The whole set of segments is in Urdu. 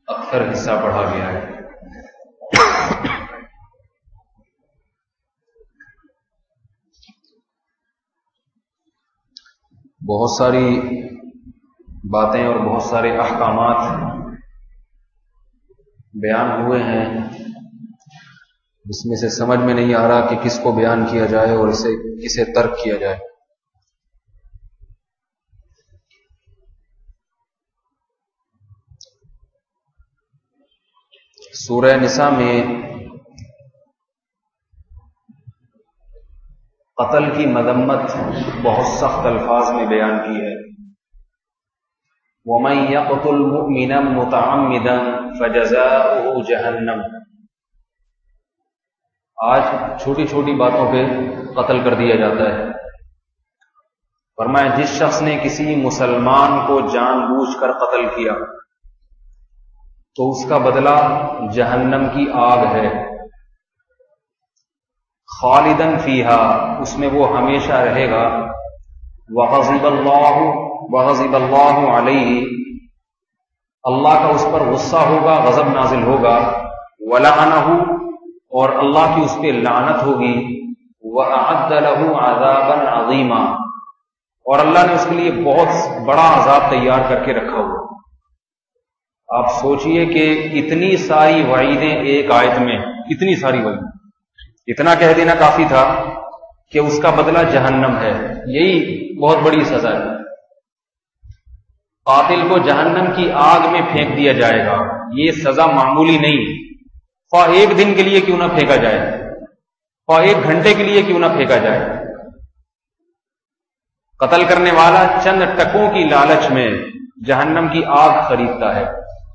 اکثر حصہ پڑھا گیا ہے۔ بہت ساری باتیں اور بہت سارے احکامات بیان ہوئے ہیں، جس میں سے سمجھ میں نہیں آ رہا کہ کس کو بیان کیا جائے اور کسے ترک کیا جائے۔ سورہ نساء میں قتل کی مذمت بہت سخت الفاظ میں بیان کی ہے۔ وَمَن يَقْتُلْ مُؤْمِنًا مُتَعَمِّدًا فَجَزَاؤُهُ جَهَنَّمُ۔ آج چھوٹی چھوٹی باتوں پہ قتل کر دیا جاتا ہے۔ فرمایا جس شخص نے کسی مسلمان کو جان بوجھ کر قتل کیا تو اس کا بدلہ جہنم کی آگ ہے، خالدن فیہا، اس میں وہ ہمیشہ رہے گا، وغضب اللہ علیہ، اللہ کا اس پر غصہ ہوگا، غضب نازل ہوگا، ولعنہ، اور اللہ کی اس پہ لعنت ہوگی، وأعد له عذابا عظیما، اور اللہ نے اس کے لیے بہت بڑا عذاب تیار کر کے رکھا ہوا۔ آپ سوچئے کہ اتنی ساری وعیدیں ایک آیت میں، اتنی ساری وعید، اتنا کہہ دینا کافی تھا کہ اس کا بدلہ جہنم ہے، یہی بہت بڑی سزا ہے۔ قاتل کو جہنم کی آگ میں پھینک دیا جائے گا، یہ سزا معمولی نہیں، خواہ ایک دن کے لیے کیوں نہ پھینکا جائے، خواہ ایک گھنٹے کے لیے کیوں نہ پھینکا جائے۔ قتل کرنے والا چند ٹکوں کی لالچ میں جہنم کی آگ خریدتا ہے۔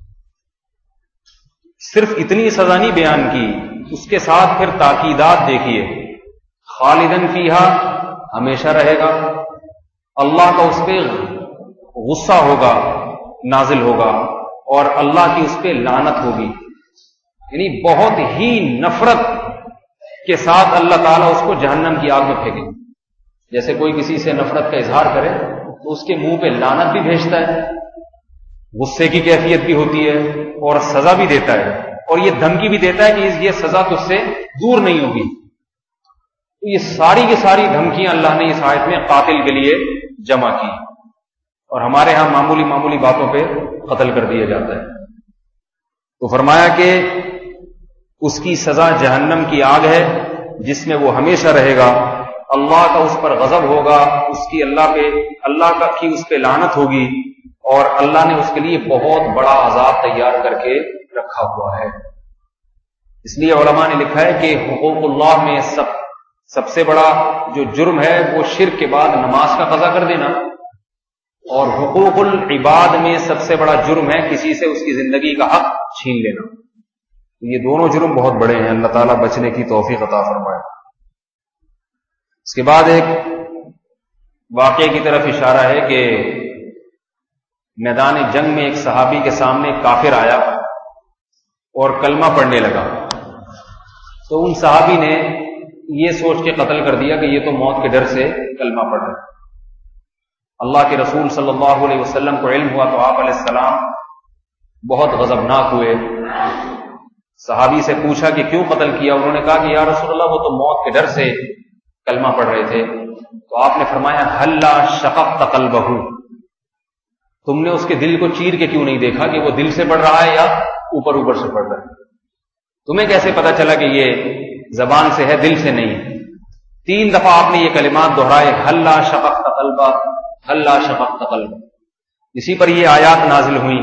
صرف اتنی سزا نہیں بیان کی، اس کے ساتھ پھر تاکیدات دیکھیے، خالدن فیہا، ہمیشہ رہے گا، اللہ کا اس پہ غصہ ہوگا، نازل ہوگا، اور اللہ کی اس پہ لعنت ہوگی، یعنی بہت ہی نفرت کے ساتھ اللہ تعالیٰ اس کو جہنم کی آگ میں پھینکے۔ جیسے کوئی کسی سے نفرت کا اظہار کرے تو اس کے منہ پہ لعنت بھی بھیجتا ہے، غصے کی کیفیت بھی ہوتی ہے، اور سزا بھی دیتا ہے، اور یہ دھمکی بھی دیتا ہے کہ یہ سزا تجھ سے دور نہیں ہوگی۔ تو یہ ساری کی ساری دھمکیاں اللہ نے اس آیت میں قاتل کے لیے جمع کی، اور ہمارے ہاں معمولی باتوں پہ قتل کر دیا جاتا ہے۔ تو فرمایا کہ اس کی سزا جہنم کی آگ ہے، جس میں وہ ہمیشہ رہے گا، اللہ کا اس پر غضب ہوگا، اس کی اللہ کی اس پہ لعنت ہوگی، اور اللہ نے اس کے لیے بہت بڑا عذاب تیار کر کے رکھا ہوا ہے۔ اس لیے علماء نے لکھا ہے کہ حقوق اللہ میں سب سے بڑا جو جرم ہے وہ شرک کے بعد نماز کا قضا کر دینا، اور حقوق العباد میں سب سے بڑا جرم ہے کسی سے اس کی زندگی کا حق چھین لینا۔ یہ دونوں جرم بہت بڑے ہیں، اللہ تعالیٰ بچنے کی توفیق عطا فرمائے۔ اس کے بعد ایک واقعے کی طرف اشارہ ہے کہ میدان جنگ میں ایک صحابی کے سامنے کافر آیا اور کلمہ پڑھنے لگا، تو ان صحابی نے یہ سوچ کے قتل کر دیا کہ یہ تو موت کے ڈر سے کلمہ پڑھ رہا ہے۔ اللہ کے رسول صلی اللہ علیہ وسلم کو علم ہوا تو آپ علیہ السلام بہت غضبناک ہوئے، صحابی سے پوچھا کہ کیوں قتل کیا؟ انہوں نے کہا کہ یا رسول اللہ وہ تو موت کے ڈر سے کلمہ پڑھ رہے تھے۔ تو آپ نے فرمایا ہلا شققت قلبہ، تم نے اس کے دل کو چیر کے کیوں نہیں دیکھا کہ وہ دل سے پڑھ رہا ہے یا اوپر سے پڑھ رہا ہے؟ تمہیں کیسے پتا چلا کہ یہ زبان سے ہے، دل سے نہیں؟ 3 دفعہ آپ نے یہ کلمات دہرائے، ہلا شققت قلبہ، ہلا شققت قلبہ۔ اسی پر یہ آیات نازل ہوئیں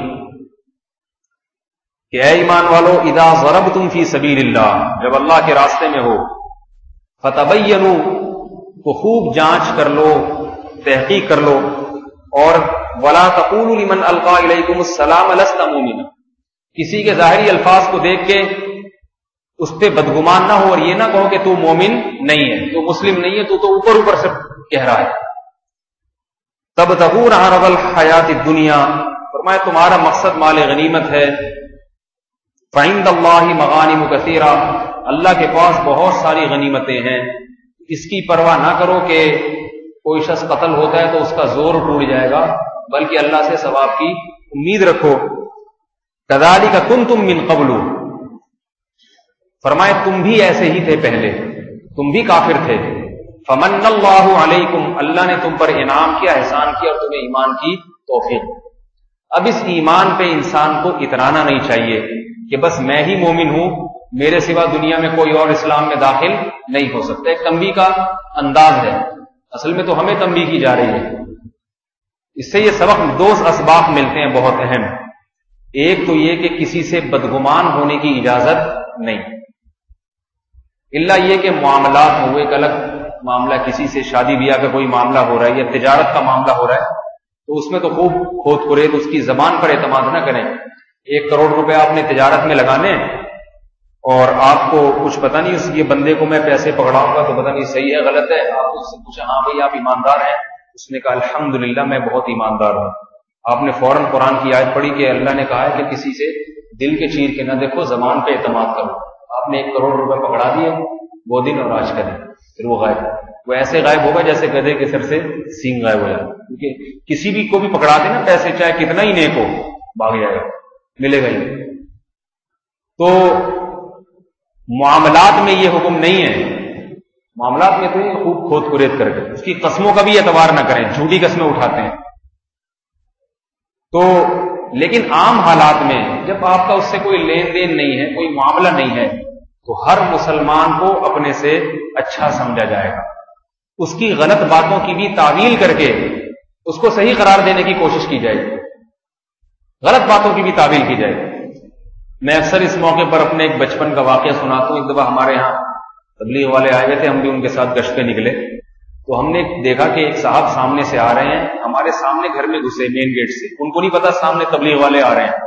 کہ اے ایمان والو، اذا ضربتم فی سبیل اللہ، جب اللہ کے راستے میں ہو، فتبینوا، تو خوب جانچ کر لو، تحقیق کر لو، اور ولا تقولوا لمن القى الیکم السلام لست مؤمنا، کسی کے ظاہری الفاظ کو دیکھ کے اس پہ بدگمان نہ ہو، اور یہ نہ کہو کہ تو مومن نہیں ہے، تو مسلم نہیں ہے، تو اوپر سے کہہ رہا ہے۔ تبتغون عرض الحیات الدنیا، فرمایا تمہارا مقصد مال غنیمت ہے، فعند اللہ مغانم کثیرہ، اللہ کے پاس بہت ساری غنیمتیں ہیں، اس کی پرواہ نہ کرو کہ کوئی شخص قتل ہوتا ہے تو اس کا زور ٹوٹ جائے گا، بلکہ اللہ سے ثواب کی امید رکھو۔ کذالک کنتم من قبل، فرمائے تم بھی ایسے ہی تھے پہلے، تم بھی کافر تھے. فمن اللہ علیکم، اللہ نے تم پر انعام کیا، احسان کیا اور تمہیں ایمان کی توفیق. اب اس ایمان پہ انسان کو اترانا نہیں چاہیے کہ بس میں ہی مومن ہوں، میرے سوا دنیا میں کوئی اور اسلام میں داخل نہیں ہو سکتا. ایک تنبیہ کا انداز ہے، اصل میں تو ہمیں تنبیہ کی جا رہی ہے. اس سے یہ سبق دو اسباق ملتے ہیں بہت اہم. ایک تو یہ کہ کسی سے بدگمان ہونے کی اجازت نہیں، الا یہ کہ معاملات ہو، ایک الگ معاملہ کسی سے شادی بیاہ کا کوئی معاملہ ہو رہا ہے یا تجارت کا معاملہ ہو رہا ہے تو اس میں تو خوب کھود کرید اس کی زبان پر اعتماد نہ کریں. 1 کروڑ روپے آپ نے تجارت میں لگانے اور آپ کو کچھ پتہ نہیں، یہ بندے کو میں پیسے پکڑاؤں گا تو پتہ نہیں صحیح ہے غلط ہے. آپ اس سے پوچھا ہاں بھائی آپ ایماندار ہیں؟ اس نے کہا الحمدللہ میں بہت ایماندار ہوں. آپ نے فوراً قرآن کی آیت پڑھی کہ اللہ نے کہا ہے کہ کسی سے دل کے چیر کے نہ دیکھو، زبان پہ اعتماد کرو. آپ نے 1 کروڑ روپے پکڑا دیے وہ دن اور آج کا دن، پھر وہ غائب، وہ ایسے غائب ہوگا جیسے گدھے کے سر سے سینگ غائب ہو جائے. کیونکہ کسی بھی کو بھی پکڑا دے نا پیسے، چاہے کتنا ہی نیک ہو، بھاگ جائے گا، ملے گا ہی. تو معاملات میں یہ حکم نہیں ہے، معاملات میں تو یہ خوب کھود کرید کر کے اس کی قسموں کا بھی اعتبار نہ کریں، جھوٹی قسمیں اٹھاتے ہیں. تو لیکن عام حالات میں جب آپ کا اس سے کوئی لین دین نہیں ہے، کوئی معاملہ نہیں ہے، تو ہر مسلمان کو اپنے سے اچھا سمجھا جائے گا. اس کی غلط باتوں کی بھی تعویل کر کے اس کو صحیح قرار دینے کی کوشش کی جائے گی، غلط باتوں کی بھی تعویل کی جائے گی. میں اکثر اس موقع پر اپنے ایک بچپن کا واقعہ سناتا ہوں. ایک دفعہ ہمارے ہاں تبلیغ والے آئے ہوئے تھے، ہم بھی ان کے ساتھ گشت پہ نکلے تو ہم نے دیکھا کہ ایک صاحب سامنے سے آ رہے ہیں، ہمارے سامنے گھر میں گھسے مین گیٹ سے. ان کو نہیں پتا سامنے تبلیغ والے آ رہے ہیں،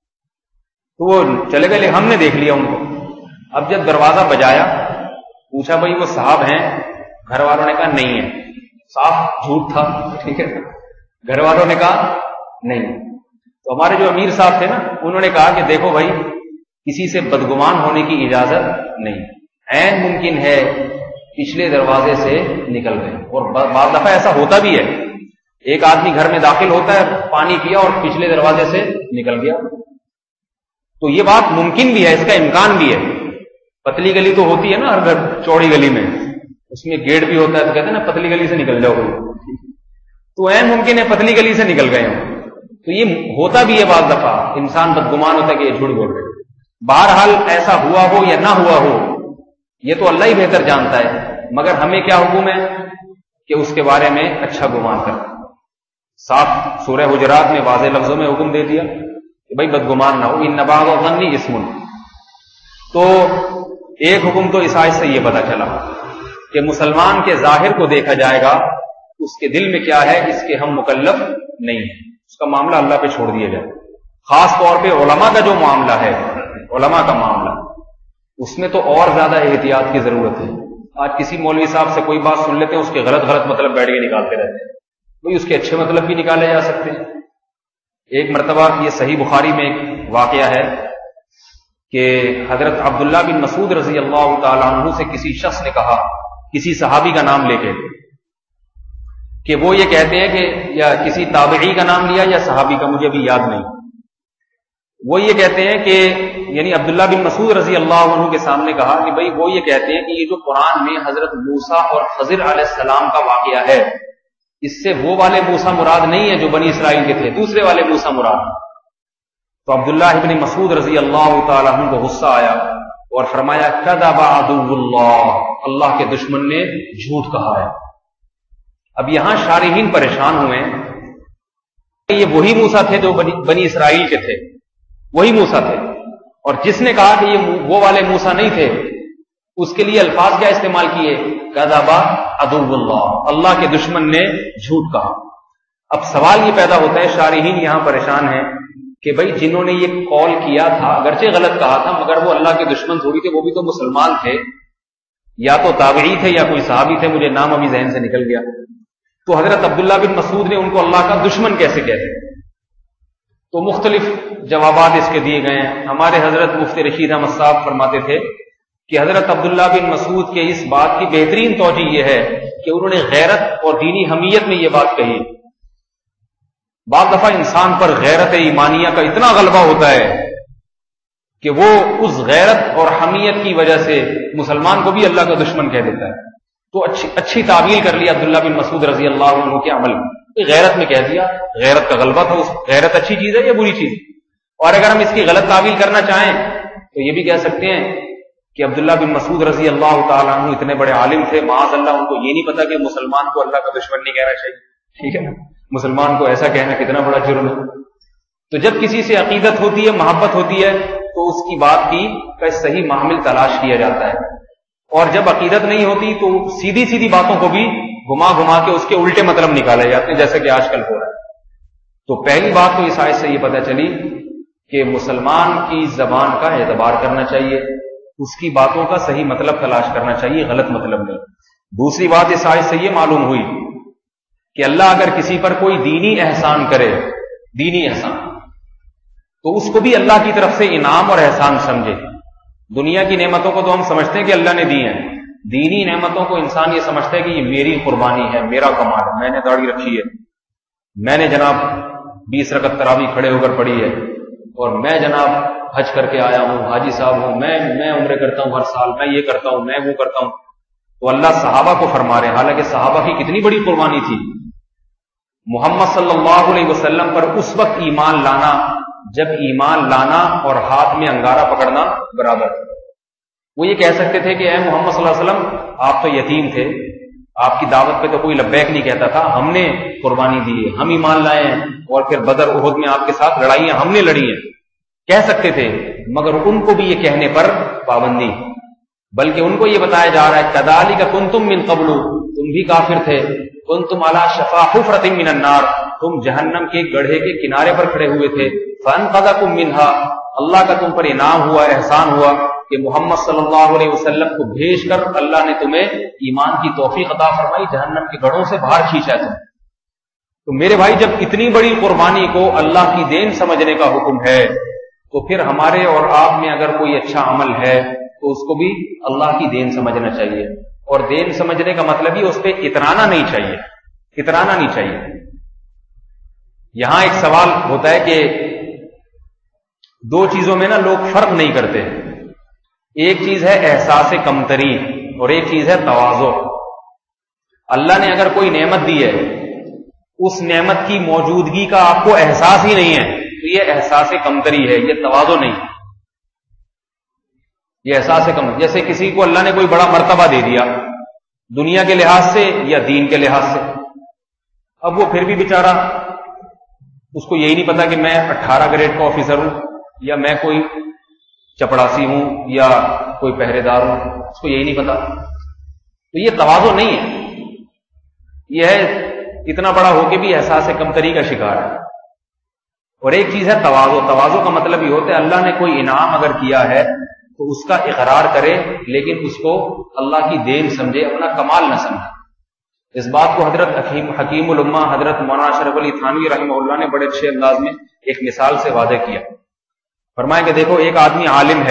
تو وہ چلے گئے، ہم نے دیکھ لیا ان کو. اب جب دروازہ بجایا پوچھا بھائی وہ صاحب ہیں؟ گھر والوں نے کہا نہیں ہے. صاف جھوٹ تھا، ٹھیک ہے، گھر والوں نے کہا نہیں. تو ہمارے جو امیر صاحب تھے نا انہوں نے کہا کہ دیکھو بھائی کسی سے بدگمان ہونے کی اجازت نہیں، عین ممکن ہے پچھلے دروازے سے نکل گئے. اور بعض دفعہ ایسا ہوتا بھی ہے، ایک آدمی گھر میں داخل ہوتا ہے، پانی پیا اور پچھلے دروازے سے نکل گیا. تو یہ بات ممکن بھی ہے، اس کا امکان بھی ہے. پتلی گلی تو ہوتی ہے نا ہر گھر، چوڑی گلی میں اس میں گیٹ بھی ہوتا ہے تو کہتے ہیں نا پتلی گلی سے نکل جاؤ. تو عین ممکن ہے پتلی گلی سے نکل گئے ہوں. تو یہ ہوتا بھی ہے، بعض دفعہ انسان بدگمان ہوتا ہے کہ یہ جھوٹ بول رہے. بہرحال ایسا ہوا ہو یا نہ ہوا ہو یہ تو اللہ ہی بہتر جانتا ہے، مگر ہمیں کیا حکم ہے کہ اس کے بارے میں اچھا گمان کریں. صاف سورہ حجرات میں واضح لفظوں میں حکم دے دیا کہ بھائی بدگمان نہ ہو. ان بعض الظن اسم. تو ایک حکم تو اس آیت سے یہ پتا چلا کہ مسلمان کے ظاہر کو دیکھا جائے گا، اس کے دل میں کیا ہے اس کے ہم مکلف نہیں ہیں، اس کا معاملہ اللہ پہ چھوڑ دیا جائے. خاص طور پہ علماء کا جو معاملہ ہے، علماء کا معاملہ، اس میں تو اور زیادہ احتیاط کی ضرورت ہے. آج کسی مولوی صاحب سے کوئی بات سن لیتے ہیں، اس کے غلط مطلب بیٹھ کے نکالتے رہتے ہیں، وہی اس کے اچھے مطلب بھی نکالے جا سکتے ہیں. ایک مرتبہ یہ صحیح بخاری میں ایک واقعہ ہے کہ حضرت عبداللہ بن مسعود رضی اللہ تعالیٰ عنہ سے کسی شخص نے کہا، کسی صحابی کا نام لے کے، کہ وہ یہ کہتے ہیں کہ یا کسی تابعی کا نام لیا یا صحابی کا، مجھے ابھی یاد نہیں. وہ یہ کہتے ہیں کہ یعنی عبداللہ بن مسعود رضی اللہ عنہ کے سامنے کہا کہ بھئی وہ یہ کہتے ہیں کہ یہ جو قرآن میں حضرت موسیٰ اور خضر علیہ السلام کا واقعہ ہے، اس سے وہ والے موسیٰ مراد نہیں ہے جو بنی اسرائیل کے تھے، دوسرے والے موسیٰ مراد. تو عبداللہ ابن مسعود رضی اللہ تعالیٰ عنہ کو غصہ آیا اور فرمایا کذب عدو اللہ، اللہ کے دشمن نے جھوٹ کہا ہے. اب یہاں شارحین پریشان ہوئے کہ یہ وہی موسیٰ تھے جو بنی اسرائیل کے تھے، وہی موسیٰ تھے، اور جس نے کہا کہ یہ وہ والے موسیٰ نہیں تھے اس کے لیے الفاظ کیا استعمال کیے؟ کذب عدو اللہ، اللہ کے دشمن نے جھوٹ کہا. اب سوال یہ پیدا ہوتا ہے، شارحین یہاں پریشان ہیں کہ بھئی جنہوں نے یہ قول کیا تھا اگرچہ غلط کہا تھا مگر وہ اللہ کے دشمن تھوڑی تھے، وہ بھی تو مسلمان تھے، یا تو تابعی تھے یا کوئی صحابی تھے، مجھے نام ابھی ذہن سے نکل گیا. تو حضرت عبداللہ بن مسعود نے ان کو اللہ کا دشمن کیسے کہتے؟ تو مختلف جوابات اس کے دیے گئے ہیں. ہمارے حضرت مفتی رشید احمد صاحب فرماتے تھے کہ حضرت عبداللہ بن مسعود کے اس بات کی بہترین توجہ یہ ہے کہ انہوں نے غیرت اور دینی حمیت میں یہ بات کہی. بعض دفعہ انسان پر غیرت ایمانیہ کا اتنا غلبہ ہوتا ہے کہ وہ اس غیرت اور حمیت کی وجہ سے مسلمان کو بھی اللہ کا دشمن کہہ دیتا ہے. تو اچھی تعبیر کر لیا عبداللہ بن مسعود رضی اللہ عنہ کے عمل میں، غیرت میں کہہ دیا. غیرت کا غلبہ تھا. غیرت اچھی چیز ہے یا بری چیز؟ اور اگر ہم اس کی غلط تعبیر کرنا چاہیں تو یہ بھی کہہ سکتے ہیں کہ عبداللہ بن مسعود رضی اللہ تعالیٰ عنہ اتنے بڑے عالم تھے، معاذ اللہ ان کو یہ نہیں پتا کہ مسلمان کو اللہ کا دشمن نہیں کہنا چاہیے. ٹھیک ہے نا، مسلمان کو ایسا کہنا کتنا بڑا جرم ہے. تو جب کسی سے عقیدت ہوتی ہے، محبت ہوتی ہے، تو اس کی بات کی کا صحیح محمل تلاش کیا جاتا ہے. اور جب عقیدت نہیں ہوتی تو سیدھی سیدھی باتوں کو بھی گھما گھما کے اس کے الٹے مطلب نکالے جاتے ہیں، جیسے کہ آج کل ہو رہا ہے. تو پہلی بات تو اس آیت سے یہ پتہ چلی کہ مسلمان کی زبان کا اعتبار کرنا چاہیے، اس کی باتوں کا صحیح مطلب تلاش کرنا چاہیے، غلط مطلب نہیں. دوسری بات اس آیت سے یہ معلوم ہوئی کہ اللہ اگر کسی پر کوئی دینی احسان کرے، دینی احسان، تو اس کو بھی اللہ کی طرف سے انعام اور احسان سمجھے. دنیا کی نعمتوں کو تو ہم سمجھتے ہیں کہ اللہ نے دی ہیں، دینی نعمتوں کو انسان یہ سمجھتا ہے کہ یہ میری قربانی ہے، میرا کمال ہے، میں نے داڑھی رکھی ہے، میں نے جناب 20 رکعت تراویح کھڑے ہو کر پڑھی ہے، اور میں جناب حج کر کے آیا ہوں، حاجی صاحب ہوں، میں عمرے کرتا ہوں ہر سال، میں یہ کرتا ہوں، میں وہ کرتا ہوں. تو اللہ صحابہ کو فرما رہے ہیں، حالانکہ صحابہ کی کتنی بڑی قربانی تھی. محمد صلی اللہ علیہ وسلم پر اس وقت ایمان لانا جب ایمان لانا اور ہاتھ میں انگارہ پکڑنا برابر. وہ یہ کہہ سکتے تھے کہ اے محمد صلی اللہ علیہ وسلم آپ تو یتیم تھے، آپ کی دعوت پہ تو کوئی لبیک نہیں کہتا تھا، ہم نے قربانی دی ہے، ہم ایمان لائے ہیں، اور پھر بدر احد میں آپ کے ساتھ لڑائیاں ہم نے لڑی ہیں، کہہ سکتے تھے. مگر ان کو بھی یہ کہنے پر پابندی، بلکہ ان کو یہ بتایا جا رہا ہے کذالک کنتم من قبل، تم بھی کافر تھے، کنتم علی شفا حفرۃ من النار، تم جہنم کے گڑھے کے کنارے پر کھڑے ہوئے تھے، فانقذکم منھا، اللہ کا تم پر انعام ہوا، احسان ہوا کہ محمد صلی اللہ علیہ وسلم کو بھیج کر اللہ نے تمہیں ایمان کی توفیق عطا فرمائی، جہنم کے گڑھوں سے باہر کھینچا تم. تو میرے بھائی جب اتنی بڑی قربانی کو اللہ کی دین سمجھنے کا حکم ہے، تو پھر ہمارے اور آپ میں اگر کوئی اچھا عمل ہے تو اس کو بھی اللہ کی دین سمجھنا چاہیے. اور دین سمجھنے کا مطلب ہی اس پہ اترانا نہیں چاہیے، اترانا نہیں چاہیے. یہاں ایک سوال ہوتا ہے کہ دو چیزوں میں نا لوگ فرق نہیں کرتے. ایک چیز ہے احساس کمتری اور ایک چیز ہے تواضع. اللہ نے اگر کوئی نعمت دی ہے، اس نعمت کی موجودگی کا آپ کو احساس ہی نہیں ہے تو یہ احساس کمتری ہے، یہ تواضع نہیں، یہ احساس کم. جیسے کسی کو اللہ نے کوئی بڑا مرتبہ دے دیا دنیا کے لحاظ سے یا دین کے لحاظ سے، اب وہ پھر بھی بیچارہ اس کو یہی نہیں پتا کہ میں 18 گریڈ کا آفیسر ہوں یا میں کوئی چپڑاسی ہوں یا کوئی پہرے دار ہوں، اس کو یہی نہیں پتا. تو یہ تواضع نہیں ہے، یہ ہے اتنا بڑا ہو کے بھی احساس کمتری کا شکار ہے. اور ایک چیز ہے تواضع. تواضع کا مطلب یہ ہوتا ہے اللہ نے کوئی انعام اگر کیا ہے تو اس کا اقرار کرے، لیکن اس کو اللہ کی دین سمجھے، اپنا کمال نہ سمجھے. اس بات کو حضرت حکیم الامہ حضرت مولانا اشرف علی تھانوی رحمہ اللہ نے بڑے اچھے انداز میں ایک مثال سے واضح کیا. فرمائیں کہ دیکھو ایک آدمی عالم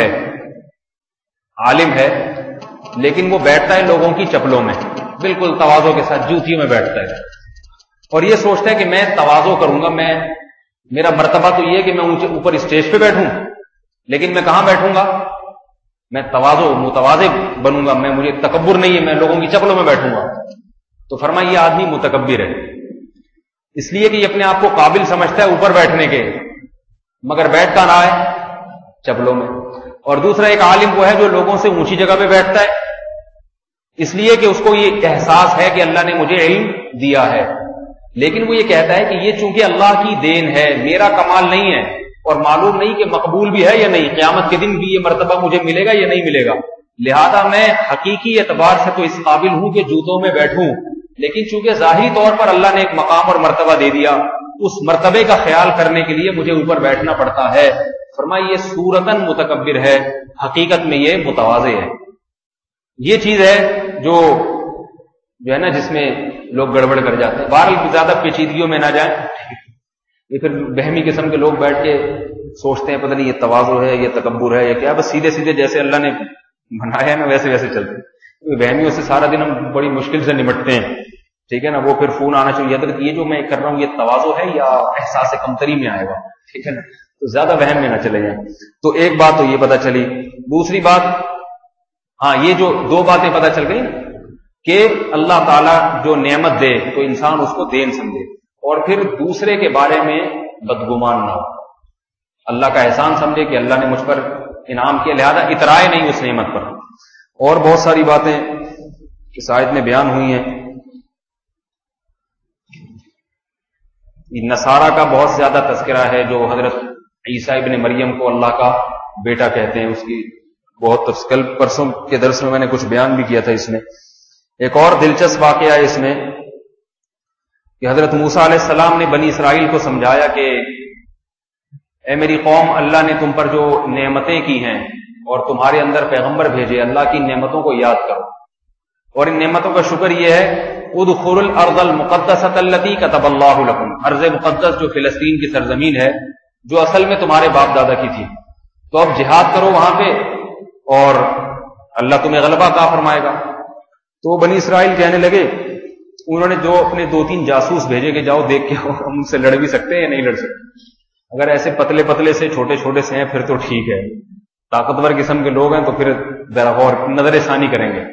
ہے لیکن وہ بیٹھتا ہے لوگوں کی چپلوں میں، بالکل تواضع کے ساتھ جوتیوں میں بیٹھتا ہے، اور یہ سوچتا ہے کہ میں تواضع کروں گا، میرا مرتبہ تو یہ ہے کہ میں اوپر اسٹیج پہ بیٹھوں، لیکن میں کہاں بیٹھوں گا؟ میں متواضع بنوں گا، مجھے تکبر نہیں ہے، میں لوگوں کی چپلوں میں بیٹھوں گا. تو فرمایا یہ آدمی متکبر ہے، اس لیے کہ یہ اپنے آپ کو قابل سمجھتا ہے اوپر بیٹھنے کے، مگر بیٹھ کہاں رہا ہے؟ چپلوں میں. اور دوسرا ایک عالم وہ ہے جو لوگوں سے اونچی جگہ پہ بیٹھتا ہے، اس لیے کہ اس کو یہ احساس ہے کہ اللہ نے مجھے علم دیا ہے، لیکن وہ یہ کہتا ہے کہ یہ چونکہ اللہ کی دین ہے، میرا کمال نہیں ہے، اور معلوم نہیں کہ مقبول بھی ہے یا نہیں، قیامت کے دن بھی یہ مرتبہ مجھے ملے گا یا نہیں ملے گا، لہذا میں حقیقی اعتبار سے تو اس قابل ہوں کہ جوتوں میں بیٹھوں، لیکن چونکہ ظاہری طور پر اللہ نے ایک مقام اور مرتبہ دے دیا، اس مرتبے کا خیال کرنے کے لیے مجھے اوپر بیٹھنا پڑتا ہے. فرمایا یہ صورتاً متکبر ہے، حقیقت میں یہ متواضع ہے. یہ چیز ہے جو ہے نا جس میں لوگ گڑبڑ کر جاتے ہیں. بہرحال زیادہ پیچیدگیوں میں نہ جائیں، یہ پھر بہمی قسم کے لوگ بیٹھ کے سوچتے ہیں پتہ نہیں یہ تواضع ہے، یہ تکبر ہے، یہ کیا، بس سیدھے سیدھے جیسے اللہ نے بنایا ہے نا ویسے ویسے چلتے ہیں. بہمیوں سے سارا دن ہم بڑی مشکل سے نمٹتے ہیں، ٹھیک ہے نا. وہ پھر فون آنا چاہیے حضرت یہ جو میں کر رہا ہوں یہ تواضع ہے یا احساس کمتری میں آئے گا، ٹھیک ہے نا. تو زیادہ وہم میں نہ چلے جائیں. تو ایک بات تو یہ پتہ چلی. دوسری بات، ہاں یہ جو دو باتیں پتہ چل گئی کہ اللہ تعالیٰ جو نعمت دے تو انسان اس کو دین سمجھے، اور پھر دوسرے کے بارے میں بدگمان نہ ہو، اللہ کا احسان سمجھے کہ اللہ نے مجھ پر انعام کیا، لہذا اترائے نہیں اس نعمت پر. اور بہت ساری باتیں اس آیت میں بیان ہوئی ہیں. نصارہ کا بہت زیادہ تذکرہ ہے جو حضرت عیسیٰ ابن مریم کو اللہ کا بیٹا کہتے ہیں، اس کی بہت تفصیل پرسوں کے درس میں نے کچھ بیان بھی کیا تھا. اس میں ایک اور دلچسپ واقعہ ہے اس میں کہ حضرت موسیٰ علیہ السلام نے بنی اسرائیل کو سمجھایا کہ اے میری قوم، اللہ نے تم پر جو نعمتیں کی ہیں اور تمہارے اندر پیغمبر بھیجے، اللہ کی نعمتوں کو یاد کرو، اور ان نعمتوں کا شکر یہ ہے ادخلوا الارض المقدسۃ التي كتب اللہ لکم، ارض مقدس جو فلسطین کی سرزمین ہے جو اصل میں تمہارے باپ دادا کی تھی، تو اب جہاد کرو وہاں پہ اور اللہ تمہیں غلبہ عطا فرمائے گا. تو بنی اسرائیل کہنے لگے، انہوں نے جو اپنے 2-3 جاسوس بھیجے کہ جاؤ دیکھ کے ہم ان سے لڑ بھی سکتے ہیں یا نہیں لڑ سکتے. اگر ایسے پتلے پتلے سے چھوٹے چھوٹے سے ہیں پھر تو ٹھیک ہے، طاقتور قسم کے لوگ ہیں تو پھر ذرا غور نظر ثانی کریں گے.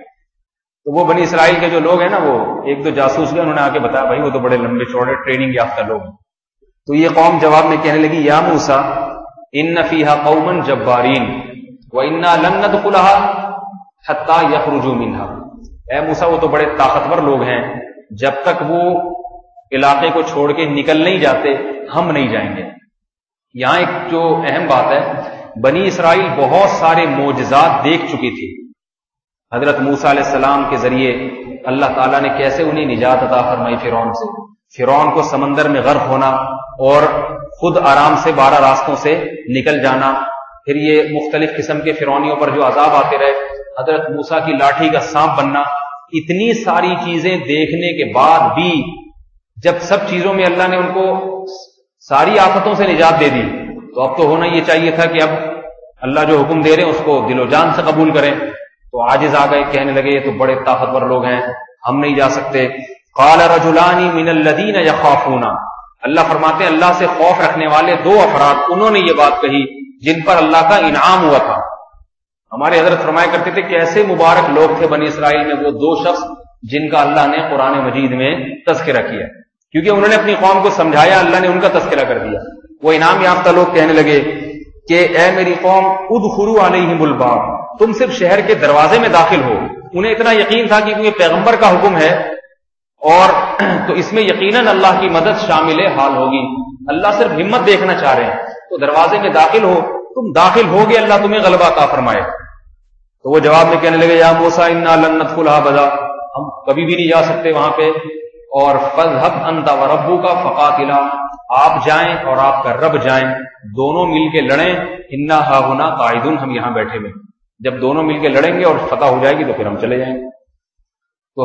تو وہ بنی اسرائیل کے جو لوگ ہیں نا، وہ 1-2 جاسوس گئے، انہوں نے آ کے بتایا بھائی وہ تو بڑے لمبے چوڑے ٹریننگ یافتہ لوگ ہیں. تو یہ قوم جواب میں کہنے لگی یا موسیٰ ان فیہا قوما جبارین وَإِنَّا لَن نَّدْخُلَهَا حَتَّى يَخْرُجُوا مِنْهَا. اے موسیٰ وہ تو بڑے طاقتور لوگ ہیں، جب تک وہ علاقے کو چھوڑ کے نکل نہیں جاتے ہم نہیں جائیں گے. یہاں ایک جو اہم بات ہے، بنی اسرائیل بہت سارے معجزات دیکھ چکی تھی. حضرت موسیٰ علیہ السلام کے ذریعے اللہ تعالیٰ نے کیسے انہیں نجات عطا فرمائی فرعون سے، فرعون کو سمندر میں غرق ہونا اور خود آرام سے 12 راستوں سے نکل جانا، پھر یہ مختلف قسم کے فرعونیوں پر جو عذاب آتے رہے، حضرت موسیٰ کی لاٹھی کا سانپ بننا. اتنی ساری چیزیں دیکھنے کے بعد بھی جب سب چیزوں میں اللہ نے ان کو ساری آفتوں سے نجات دے دی، تو اب تو ہونا یہ چاہیے تھا کہ اب اللہ جو حکم دے رہے ہیں اس کو دل و جان سے قبول کریں. تو عاجز آ گئے، کہنے لگے یہ تو بڑے طاقتور لوگ ہیں، ہم نہیں جا سکتے. قال رجلان من الذین یخافون، اللہ فرماتے ہیں اللہ سے خوف رکھنے والے 2 افراد انہوں نے یہ بات کہی جن پر اللہ کا انعام ہوا تھا. ہمارے حضرت فرمایا کرتے تھے کہ ایسے مبارک لوگ تھے بنی اسرائیل میں وہ 2 شخص جن کا اللہ نے قرآن مجید میں تذکرہ کیا، کیونکہ انہوں نے اپنی قوم کو سمجھایا، اللہ نے ان کا تذکرہ کر دیا. وہ انعام یافتہ لوگ کہنے لگے کہ اے میری قوم ادخلوا علیہم الباب، تم صرف شہر کے دروازے میں داخل ہو. انہیں اتنا یقین تھا کہ کیونکہ پیغمبر کا حکم ہے اور تو اس میں یقیناً اللہ کی مدد شامل حال ہوگی. اللہ صرف ہمت دیکھنا چاہ رہے ہیں، تو دروازے میں داخل ہو، تم داخل ہوگے اللہ تمہیں غلبہ عطا فرمائے. تو وہ جواب میں کہنے لگے یا موسیٰ انا لن ندخلها ابدا، ہم کبھی بھی نہیں جا سکتے وہاں پہ. اور فاذهب انت وربك فقاتلا، آپ جائیں اور آپ کا رب جائیں، دونوں مل کے لڑیں. انا ہاہنا قاعدون، ہم یہاں بیٹھے ہوئے. جب دونوں مل کے لڑیں گے اور فتح ہو جائے گی تو پھر ہم چلے جائیں گے. تو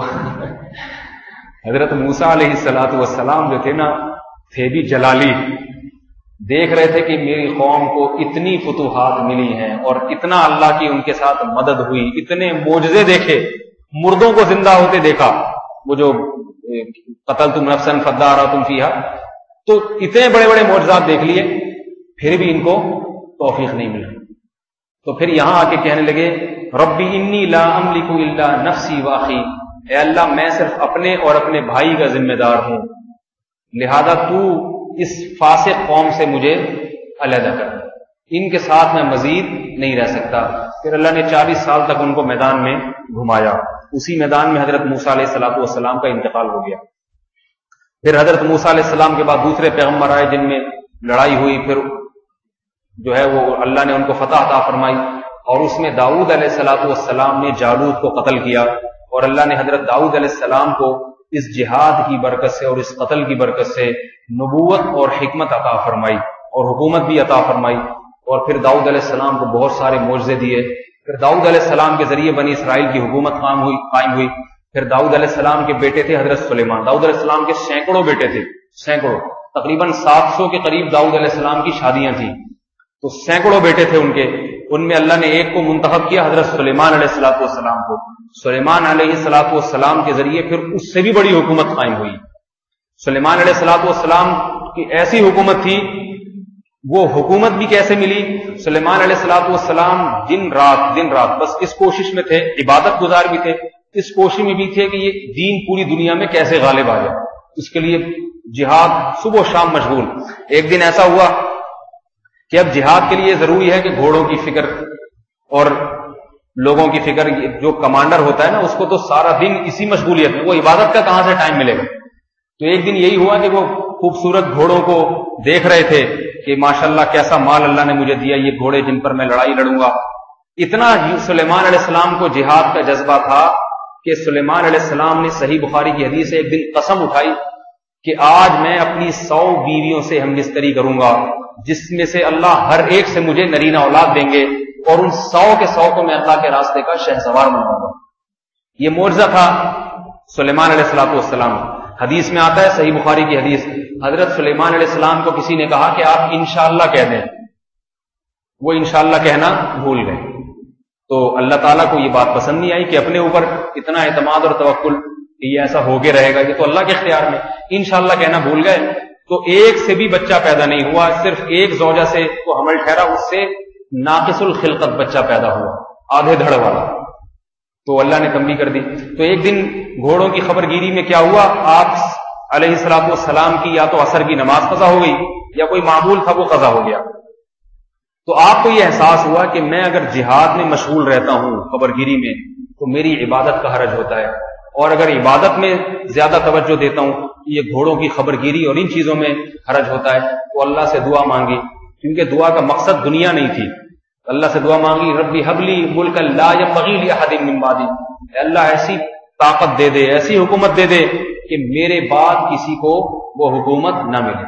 حضرت موسیٰ علیہ السلام جو تھے نا، تھے بھی جلالی، دیکھ رہے تھے کہ میری قوم کو اتنی فتوحات ملی ہیں اور اتنا اللہ کی ان کے ساتھ مدد ہوئی، اتنے معجزے دیکھے، مردوں کو زندہ ہوتے دیکھا، وہ جو قتلتم نفسا فادارأتم فیہا، تو اتنے بڑے بڑے معجزات دیکھ لیے، پھر بھی ان کو توفیق نہیں ملی. تو پھر یہاں آ کے کہنے لگے ربی انی لا املک الا نفسی واخی، اے اللہ میں صرف اپنے اور اپنے بھائی کا ذمہ دار ہوں، لہذا تو اس فاسق قوم سے مجھے علیحدہ کر، ان کے ساتھ میں مزید نہیں رہ سکتا. پھر اللہ نے 40 سال تک ان کو میدان میں گھمایا. اسی میدان میں حضرت موسیٰ علیہ السلام کا انتقال ہو گیا. پھر حضرت موسیٰ علیہ السلام کے بعد دوسرے پیغمبر آئے جن میں لڑائی ہوئی، پھر جو ہے وہ اللہ نے ان کو فتح عطا فرمائی، اور اس میں داؤد علیہ السلام نے جالوت کو قتل کیا، اور اللہ نے حضرت داؤد علیہ السلام کو اس جہاد کی برکت سے اور اس قتل کی برکت سے نبوت اور حکمت عطا فرمائی اور حکومت بھی عطا فرمائی. اور پھر داؤد علیہ السلام کو بہت سارے معجزے دیے. پھر داؤد علیہ السلام کے ذریعے بنی اسرائیل کی حکومت قائم ہوئی. پھر داؤد علیہ السلام کے بیٹے تھے حضرت سلیمان. داؤد علیہ السلام کے سینکڑوں بیٹے تھے، سینکڑوں، تقریباً 700 کے قریب داؤد علیہ السلام کی شادیاں تھیں، تو سینکڑوں بیٹے تھے ان کے. ان میں اللہ نے ایک کو منتخب کیا، حضرت سلیمان علیہ السلام کو. سلیمان علیہ السلام کے ذریعے پھر اس سے بھی بڑی حکومت قائم ہوئی. سلیمان علیہ السلام کی ایسی حکومت تھی وہ حکومت بھی کیسے ملی؟ سلیمان علیہ الصلوۃ والسلام دن رات بس اس کوشش میں تھے، عبادت گزار بھی تھے، اس کوشش میں بھی تھے کہ یہ دین پوری دنیا میں کیسے غالب آ جائے، اس کے لیے جہاد صبح و شام مشغول۔ ایک دن ایسا ہوا کہ اب جہاد کے لیے ضروری ہے کہ گھوڑوں کی فکر اور لوگوں کی فکر، جو کمانڈر ہوتا ہے نا اس کو تو سارا دن اسی مشغولیت میں، وہ عبادت کا کہاں سے ٹائم ملے گا۔ تو ایک دن یہی ہوا کہ وہ خوبصورت گھوڑوں کو دیکھ رہے تھے کہ ماشاءاللہ کیسا مال اللہ نے مجھے دیا، یہ گھوڑے جن پر میں لڑائی لڑوں گا۔ اتنا سلیمان علیہ السلام کو جہاد کا جذبہ تھا کہ سلیمان علیہ السلام نے صحیح بخاری کی حدیث سے ایک دن قسم اٹھائی کہ آج میں اپنی 100 بیویوں سے ہم بستری کروں گا، جس میں سے اللہ ہر ایک سے مجھے نرینہ اولاد دیں گے، اور ان 100 کے 100 کو میں اللہ کے راستے کا شہسوار بناؤں گا۔ یہ معجزہ تھا سلیمان علیہ السلام۔ حدیث میں آتا ہے صحیح بخاری کی حدیث، حضرت سلیمان علیہ السلام کو کسی نے کہا کہ آپ انشاءاللہ کہہ دیں، وہ انشاءاللہ کہنا بھول گئے۔ تو اللہ تعالیٰ کو یہ بات پسند نہیں آئی کہ اپنے اوپر اتنا اعتماد اور توکل کہ یہ ایسا ہو کے رہے گا، یہ تو اللہ کے اختیار میں، انشاءاللہ کہنا بھول گئے۔ تو ایک سے بھی بچہ پیدا نہیں ہوا، صرف ایک زوجہ سے وہ حمل ٹھہرا، اس سے ناقص الخلقت بچہ پیدا ہوا، آدھے دھڑ والا۔ تو اللہ نے تنبیہ کر دی۔ تو ایک دن گھوڑوں کی خبر گیری میں کیا ہوا، آپ علیہ الصلوۃ والسلام کی یا تو عصر کی نماز قضا ہو گئی یا کوئی معمول تھا وہ قضا ہو گیا۔ تو آپ کو یہ احساس ہوا کہ میں اگر جہاد میں مشغول رہتا ہوں خبر گیری میں تو میری عبادت کا حرج ہوتا ہے، اور اگر عبادت میں زیادہ توجہ دیتا ہوں یہ گھوڑوں کی خبر گیری اور ان چیزوں میں حرج ہوتا ہے۔ تو اللہ سے دعا مانگی، کیونکہ دعا کا مقصد دنیا نہیں تھی۔ اللہ سے دعا مانگی، ربی حبلی ملک لا ينبغی لأحد من بعدی، اے اللہ ایسی طاقت دے دے، ایسی حکومت دے دے کہ میرے بعد کسی کو وہ حکومت نہ ملے،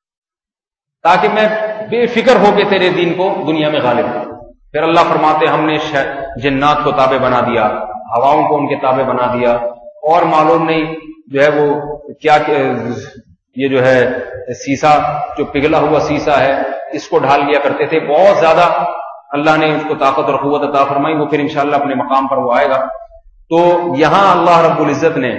تاکہ میں بے فکر ہو کے تیرے دین کو دنیا میں غالب ہوں۔ پھر اللہ فرماتے ہم نے جنات کو تابع بنا دیا، ہواؤں کو ان کے تابع بنا دیا، اور معلوم نہیں جو ہے وہ کیا یہ جو ہے سیسا، جو پگھلا ہوا سیسا ہے، اس کو ڈھال لیا کرتے تھے۔ بہت زیادہ اللہ نے اس کو طاقت اور قوت عطا فرمائی، وہ پھر انشاءاللہ اپنے مقام پر وہ آئے گا۔ تو یہاں اللہ رب العزت نے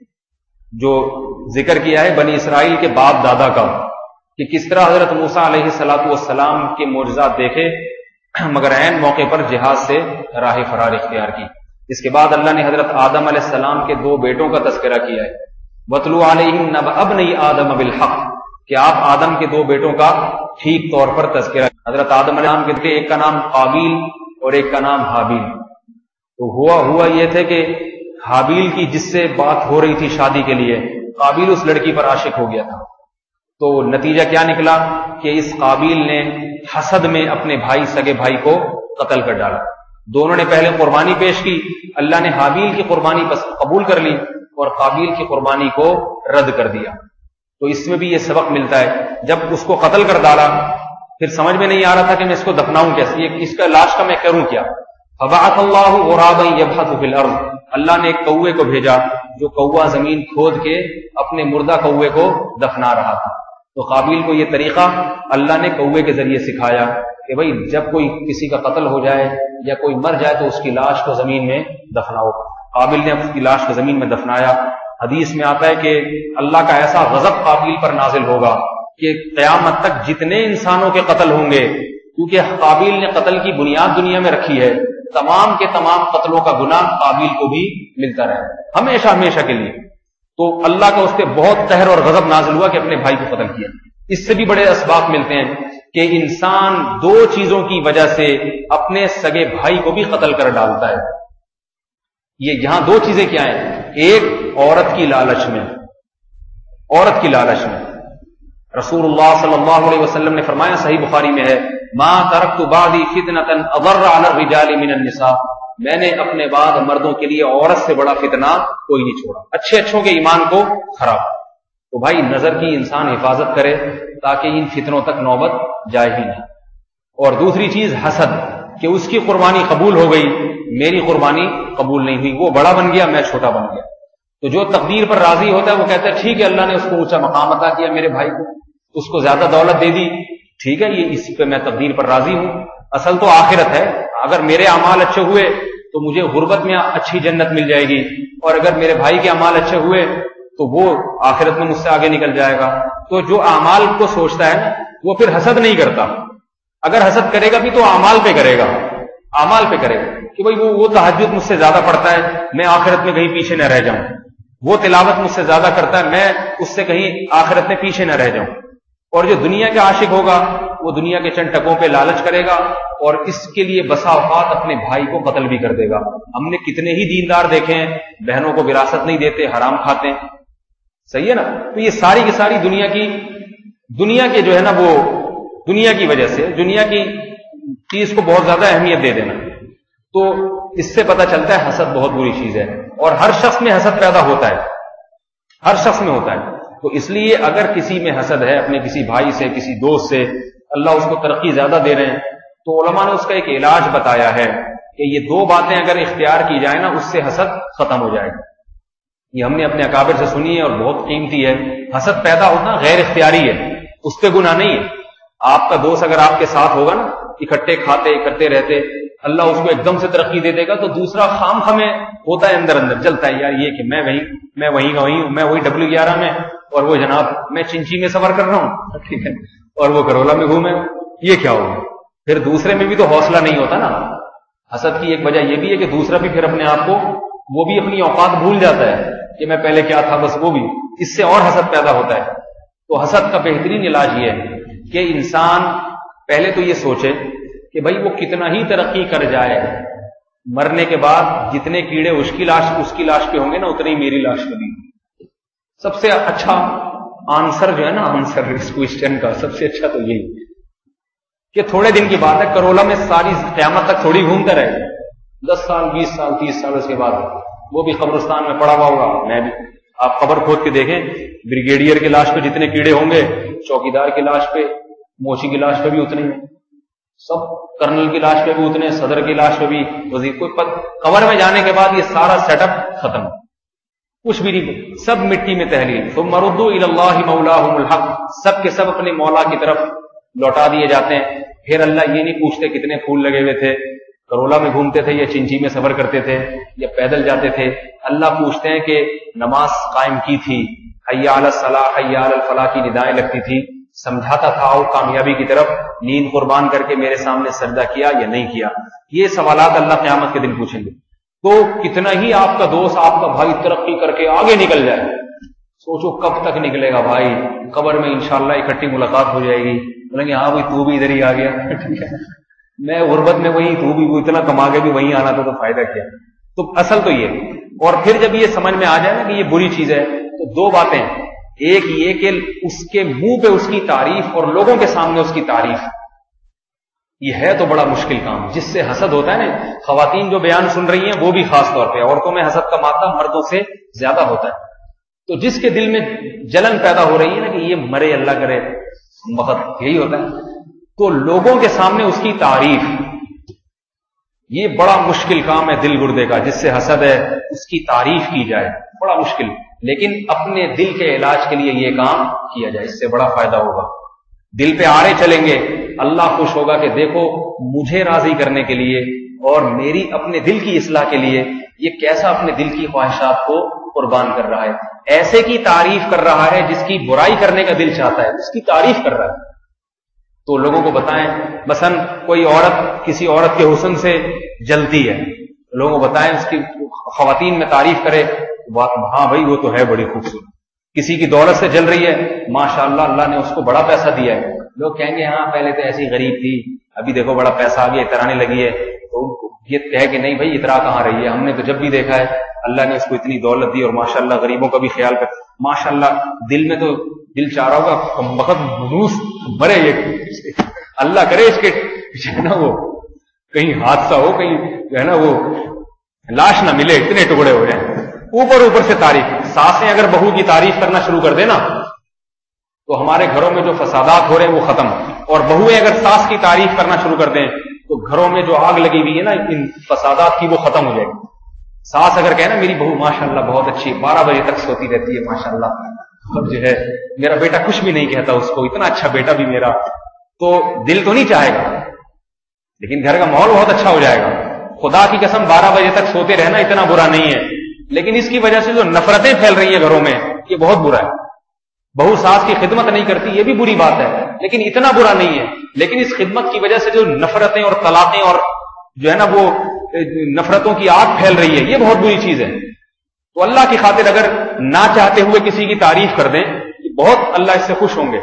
جو ذکر کیا ہے بنی اسرائیل کے باپ دادا کا، کہ کس طرح حضرت موسیٰ علیہ السلام کے معجزات دیکھے مگر عین موقع پر جہاد سے راہ فرار اختیار کی۔ اس کے بعد اللہ نے حضرت آدم علیہ السلام کے 2 بیٹوں کا تذکرہ کیا ہے، وَاتْلُ عَلَيْهِمْ نَبَأَ ابْنَيْ آدَمَ بِالْحَقِّ، کہ آپ آدم کے 2 بیٹوں کا ٹھیک طور پر تذکرہ۔ حضرت آدم علیہ السلام کے ایک کا نام قابیل اور ایک کا نام حابیل۔ تو ہوا یہ تھے کہ حابیل کی جس سے بات ہو رہی تھی شادی کے لیے، قابیل اس لڑکی پر عاشق ہو گیا تھا۔ تو نتیجہ کیا نکلا کہ اس قابیل نے حسد میں اپنے سگے بھائی کو قتل کر ڈالا۔ دونوں نے پہلے قربانی پیش کی، اللہ نے حابیل کی قربانی قبول کر لی اور قابیل کی قربانی کو رد کر دیا۔ تو اس میں بھی یہ سبق ملتا ہے، جب اس کو قتل کر ڈالا پھر سمجھ میں نہیں آ رہا تھا کہ میں اس کو دفناؤں کیسے، اس کا لاش کا میں کروں کیا۔ فبعث اللہ غرابا یبحث فی الارض، اللہ نے ایک کوے کو بھیجا جو کوا زمین کھود کے اپنے مردہ کوے کو دفنا رہا تھا۔ تو قابیل کو یہ طریقہ اللہ نے کوے کے ذریعے سکھایا کہ بھئی جب کوئی کسی کا قتل ہو جائے یا کوئی مر جائے تو اس کی لاش کو زمین میں دفناؤ۔ قابیل نے اس کی لاش کو زمین میں دفنایا۔ حدیث میں آتا ہے کہ اللہ کا ایسا غضب قابیل پر نازل ہوگا کہ قیامت تک جتنے انسانوں کے قتل ہوں گے، کیونکہ قابیل نے قتل کی بنیاد دنیا میں رکھی ہے، تمام کے تمام قتلوں کا گناہ قابیل کو بھی ملتا رہے ہمیشہ ہمیشہ کے لیے۔ تو اللہ کا اس پہ بہت قہر اور غضب نازل ہوا کہ اپنے بھائی کو قتل کیا۔ اس سے بھی بڑے اسباب ملتے ہیں کہ انسان 2 چیزوں کی وجہ سے اپنے سگے بھائی کو بھی قتل کر ڈالتا ہے۔ یہ یہاں 2 چیزیں کیا ہیں، ایک عورت کی لالچ میں، عورت کی لالچ میں رسول اللہ صلی اللہ علیہ وسلم نے فرمایا، صحیح بخاری میں ہے، ما ترکت بعدی فتنة اضر علی الرجال من النساء، میں نے اپنے بعد مردوں کے لیے عورت سے بڑا فتنہ کوئی نہیں چھوڑا، اچھوں کے ایمان کو خراب۔ تو بھائی نظر کی انسان حفاظت کرے تاکہ ان فتنوں تک نوبت جائے ہی نہیں۔ اور دوسری چیز حسد، کہ اس کی قربانی قبول ہو گئی میری قربانی قبول نہیں ہوئی، وہ بڑا بن گیا میں چھوٹا بن گیا۔ تو جو تقدیر پر راضی ہوتا ہے وہ کہتا ہے ٹھیک ہے اللہ نے اس کو اونچا مقام عطا کیا میرے بھائی کو، اس کو زیادہ دولت دے دی، ٹھیک ہے یہ اس پہ میں تقدیر پر راضی ہوں۔ اصل تو آخرت ہے، اگر میرے اعمال اچھے ہوئے تو مجھے غربت میں اچھی جنت مل جائے گی، اور اگر میرے بھائی کے اعمال اچھے ہوئے تو وہ آخرت میں مجھ سے آگے نکل جائے گا۔ تو جو اعمال کو سوچتا ہے وہ پھر حسد نہیں کرتا. اگر حسد کرے گا بھی تو اعمال پہ کرے گا، اعمال پہ کرے گا کہ بھائی وہ تہجد مجھ سے زیادہ پڑھتا ہے، میں آخرت میں کہیں پیچھے نہ رہ جاؤں. وہ تلاوت مجھ سے زیادہ کرتا ہے، میں اس سے کہیں آخرت میں پیچھے نہ رہ جاؤں. اور جو دنیا کے عاشق ہوگا وہ دنیا کے چند ٹکوں پہ لالچ کرے گا اور اس کے لیے بسا اوقات اپنے بھائی کو قتل بھی کر دے گا. ہم نے کتنے ہی دیندار دیکھے ہیں بہنوں کو وراثت نہیں دیتے، حرام کھاتے ہیں. صحیح ہے نا؟ تو یہ ساری کی ساری دنیا کے جو ہے نا وہ دنیا کی وجہ سے دنیا کی چیز کو بہت زیادہ اہمیت دے دینا. تو اس سے پتہ چلتا ہے حسد بہت بری چیز ہے اور ہر شخص میں حسد پیدا ہوتا ہے، ہر شخص میں ہوتا ہے. تو اس لیے اگر کسی میں حسد ہے اپنے کسی بھائی سے، کسی دوست سے، اللہ اس کو ترقی زیادہ دے رہے ہیں، تو علماء نے اس کا ایک علاج بتایا ہے کہ یہ دو باتیں اگر اختیار کی جائیں نا اس سے حسد ختم ہو جائے گا. یہ ہم نے اپنے اکابر سے سنی ہے اور بہت قیمتی ہے. حسد پیدا ہونا غیر اختیاری ہے، اس پہ گناہ نہیں ہے. آپ کا دوست اگر آپ کے ساتھ ہوگا نا، اکٹھے کھاتے اکٹھے رہتے، اللہ اس کو ایک دم سے ترقی دے دے گا تو دوسرا خام خامے ہوتا ہے، اندر جلتا ہے یار یہ کہ میں وہیں ہوں، میں وہی W11 میں اور وہ جناب میں چنچی میں سفر کر رہا ہوں، ٹھیک ہے، اور وہ کرولا میں گھومے. یہ کیا ہوگا؟ پھر دوسرے میں بھی تو حوصلہ نہیں ہوتا نا. حسد کی ایک وجہ یہ بھی ہے کہ دوسرا بھی پھر اپنے آپ کو وہ بھی اپنی اوقات بھول جاتا ہے کہ میں پہلے کیا تھا، بس وہ بھی اس سے اور حسد پیدا ہوتا ہے. تو حسد کا بہترین علاج یہ ہے کہ انسان پہلے تو یہ سوچے کہ بھائی وہ کتنا ہی ترقی کر جائے، مرنے کے بعد جتنے کیڑے اس کی لاش پہ ہوں گے نا اتنے ہی میری لاش پہ بھی. سب سے اچھا آنسر جو ہے نا، آنسر اس کوشچن کا سب سے اچھا تو یہی کہ تھوڑے دن کی بات ہے، کرولا میں ساری قیامت تک تھوڑی گھومتا رہے، 10 سال 20 سال 30 سال اس کے بعد وہ بھی قبرستان میں پڑا ہوا ہوگا. میں بھی آپ قبر کھود کے دیکھیں، بریگیڈیئر کی لاش پہ جتنے کیڑے ہوں گے، چوکیدار کی لاش پہ، موچی کی لاش پہ بھی اتنے ہیں، سب کرنل کی لاش پہ بھی اتنے، صدر کی لاش پہ بھی، وزیر کوئی قبر میں جانے کے بعد یہ سارا سیٹ اپ ختم، کچھ بھی نہیں، سب مٹی میں تحلیل. ثم ردوا الی اللہ مولاہم الحق، سب کے سب اپنے مولا کی طرف لوٹا دیے جاتے ہیں. پھر اللہ یہ نہیں پوچھتے کتنے پھول لگے ہوئے تھے، کرولا میں گھومتے تھے یا چنچی میں سفر کرتے تھے یا پیدل جاتے تھے. اللہ پوچھتے ہیں کہ نماز قائم کی تھی، حی علی الصلاح حی علی الفلاح کی ندائیں لگتی تھی، سمجھاتا تھا آؤ کامیابی کی طرف، نیند قربان کر کے میرے سامنے سجدہ کیا یا نہیں کیا. یہ سوالات اللہ قیامت کے دن پوچھیں گے. تو کتنا ہی آپ کا دوست، آپ کا بھائی ترقی کر کے آگے نکل جائے، سوچو کب تک نکلے گا بھائی. قبر میں انشاءاللہ اکٹھی ملاقات ہو جائے گی، بولیں گے ہاں بھائی تو بھی ادھر ہی آ گیا، ٹھیک ہے، میں غربت میں وہی، تو بھی وہ اتنا کما کے بھی وہیں آنا تھا تو فائدہ کیا. تو اصل تو یہ. اور پھر جب یہ سمجھ میں آ جائے نا کہ یہ بری چیز ہے تو دو باتیں، ایک یہ کہ اس کے منہ پہ اس کی تعریف اور لوگوں کے سامنے اس کی تعریف، یہ ہے تو بڑا مشکل کام. جس سے حسد ہوتا ہے نا، خواتین جو بیان سن رہی ہیں وہ بھی خاص طور پہ، عورتوں میں حسد کا مادہ مردوں سے زیادہ ہوتا ہے. تو جس کے دل میں جلن پیدا ہو رہی ہے نا کہ یہ مرے اللہ کرے، وقت یہی ہوتا ہے، تو لوگوں کے سامنے اس کی تعریف، یہ بڑا مشکل کام ہے دل گردے کا. جس سے حسد ہے اس کی تعریف کی جائے، بڑا مشکل. لیکن اپنے دل کے علاج کے لیے یہ کام کیا جائے، اس سے بڑا فائدہ ہوگا. دل پہ آڑے چلیں گے، اللہ خوش ہوگا کہ دیکھو مجھے راضی کرنے کے لیے اور میری اپنے دل کی اصلاح کے لیے یہ کیسا اپنے دل کی خواہشات کو قربان کر رہا ہے. ایسے کی تعریف کر رہا ہے جس کی برائی کرنے کا دل چاہتا ہے، اس کی تعریف کر رہا ہے. تو لوگوں کو بتائیں، مثلا کوئی عورت کسی عورت کے حسن سے جلتی ہے، لوگوں کو بتائیں، اس کی خواتین میں تعریف کرے، ہاں بھائی وہ تو ہے بڑی خوبصورت. کسی کی دولت سے جل رہی ہے، ماشاءاللہ اللہ نے اس کو بڑا پیسہ دیا ہے، لوگ کہیں گے ہاں پہلے تو ایسی غریب تھی، ابھی دیکھو بڑا پیسہ آ گیا، اترانے لگی ہے. تو یہ کہے کہ نہیں بھائی اترا کہاں رہی ہے، ہم نے تو جب بھی دیکھا ہے اللہ نے اس کو اتنی دولت دی اور ماشاءاللہ غریبوں کا بھی خیال کر. ماشاءاللہ دل میں تو دل چاہ رہا ہوگا بہت منوس مرے، یہ اللہ کرے اس کے جو ہے نا وہ کہیں حادثہ ہو، کہیں جو ہے نا وہ لاش نہ ملے، اتنے ٹکڑے ہو جائیں. اوپر سے تعریف. ساسیں اگر بہو کی تعریف کرنا شروع کر دیں نا تو ہمارے گھروں میں جو فسادات ہو رہے ہیں وہ ختم. اور بہویں اگر ساس کی تعریف کرنا شروع کر دیں تو گھروں میں جو آگ لگی ہوئی ہے نا ان فسادات کی وہ ختم ہو جائے گی. ساس اگر کہے نا میری بہو ماشاءاللہ بہت اچھی، 12 بجے تک سوتی رہتی ہے ماشاءاللہ، اب جو ہے میرا بیٹا کچھ بھی نہیں کہتا اس کو، اتنا اچھا بیٹا بھی میرا، تو دل تو نہیں چاہے گا لیکن گھر کا ماحول بہت اچھا ہو جائے گا. خدا کی قسم 12 بجے تک سوتے رہنا اتنا برا نہیں ہے، لیکن اس کی وجہ سے جو نفرتیں پھیل رہی ہیں گھروں میں یہ بہت برا ہے. بہو ساس کی خدمت نہیں کرتی، یہ بھی بری بات ہے، لیکن اتنا برا نہیں ہے. لیکن اس خدمت کی وجہ سے جو نفرتیں اور طلاقیں اور جو ہے نا وہ نفرتوں کی آگ پھیل رہی ہے، یہ بہت بری چیز ہے. تو اللہ کی خاطر اگر نہ چاہتے ہوئے کسی کی تعریف کر دیں، بہت اللہ اس سے خوش ہوں گے.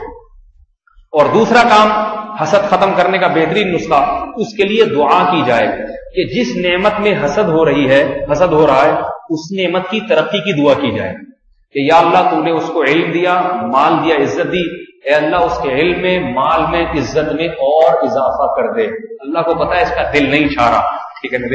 اور دوسرا کام حسد ختم کرنے کا بہترین نسخہ، اس کے لیے دعا کی جائے کہ جس نعمت میں حسد ہو رہا ہے اس نعمت کی ترقی کی دعا کی جائے کہ یا اللہ تو نے اس کو علم دیا، مال دیا، عزت دی، اے اللہ اس کے علم میں، مال میں، عزت میں اور اضافہ کر دے. اللہ کو پتا ہے اس کا دل نہیں چھا رہا، ٹھیک ہے نا.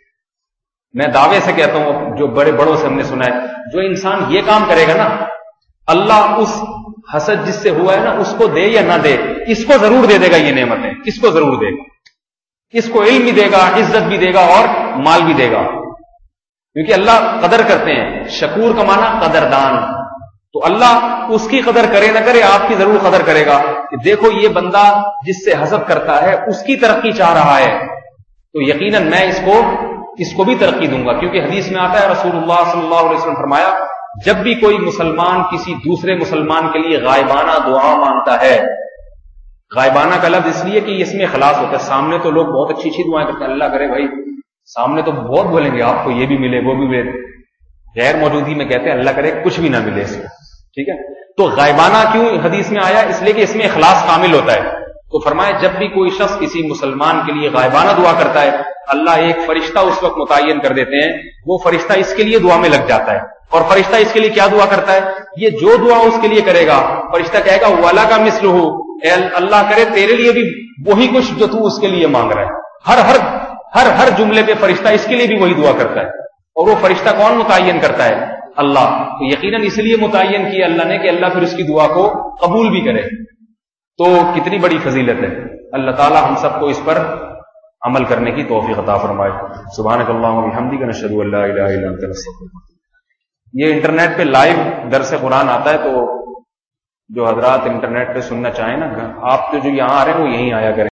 میں دعوے سے کہتا ہوں، جو بڑے بڑوں سے ہم نے سنا ہے، جو انسان یہ کام کرے گا نا، اللہ اس حسد جس سے ہوا ہے نا اس کو دے یا نہ دے، اس کو ضرور دے دے گا. یہ نعمتیں اس کو ضرور دے گا، اس کو علم بھی دے گا، عزت بھی دے گا اور مال بھی دے گا. کیونکہ اللہ قدر کرتے ہیں. شکور کا معنی قدردان. تو اللہ اس کی قدر کرے نہ کرے، آپ کی ضرور قدر کرے گا کہ دیکھو یہ بندہ جس سے حسد کرتا ہے اس کی ترقی چاہ رہا ہے، تو یقیناً میں اس کو بھی ترقی دوں گا. کیونکہ حدیث میں آتا ہے، رسول اللہ صلی اللہ علیہ وسلم فرمایا، جب بھی کوئی مسلمان کسی دوسرے مسلمان کے لیے غائبانہ دعا مانگتا ہے، غائبانہ کا لفظ اس لیے کہ اس میں اخلاص ہوتا ہے. سامنے تو لوگ بہت اچھی اچھی دعائیں کرتے ہیں، اللہ کرے بھائی، سامنے تو بہت بولیں گے آپ کو یہ بھی ملے وہ بھی ملے، غیر موجودگی میں کہتے ہیں اللہ کرے کچھ بھی نہ ملے اس میں. ٹھیک ہے، تو غائبانہ کیوں حدیث میں آیا؟ اس لیے کہ اس میں اخلاص کامل ہوتا ہے. تو فرمایا جب بھی کوئی شخص کسی مسلمان کے لیے غائبانہ دعا کرتا ہے، اللہ ایک فرشتہ اس وقت متعین کر دیتے ہیں، وہ فرشتہ اس کے لیے دعا میں لگ جاتا ہے. اور فرشتہ اس کے لیے کیا دعا کرتا ہے؟ یہ جو دعا اس کے لیے کرے گا فرشتہ کہے گا وَلَكَ مِثْلُهُ، اے اللہ کرے تیرے لیے بھی وہی کچھ جو تو اس کے لیے مانگ رہا ہے. ہر جملے پہ فرشتہ اس کے لیے بھی وہی دعا کرتا ہے. اور وہ فرشتہ کون متعین کرتا ہے؟ اللہ. تو یقیناً اس لیے متعین کیا اللہ نے کہ اللہ پھر اس کی دعا کو قبول بھی کرے. تو کتنی بڑی فضیلت ہے. اللہ تعالی ہم سب کو اس پر عمل کرنے کی توفیق عطا فرمائے. سبحانک اللہم و بحمدک، نشہد ان لا الہ الا انت، نستغفرک. یہ انٹرنیٹ پہ لائیو درس قرآن آتا ہے، تو جو حضرات انٹرنیٹ پہ سننا چاہیں نا، آپ تو جو یہاں آ رہے ہیں وہ یہیں آیا کریں.